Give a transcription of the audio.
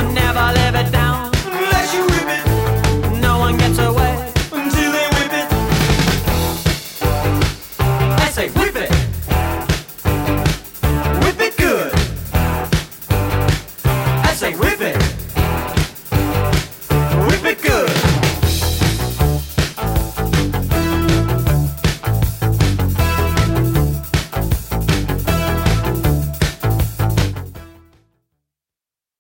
and never live it down. Unless you whip it, No one gets away until they whip it. I say whip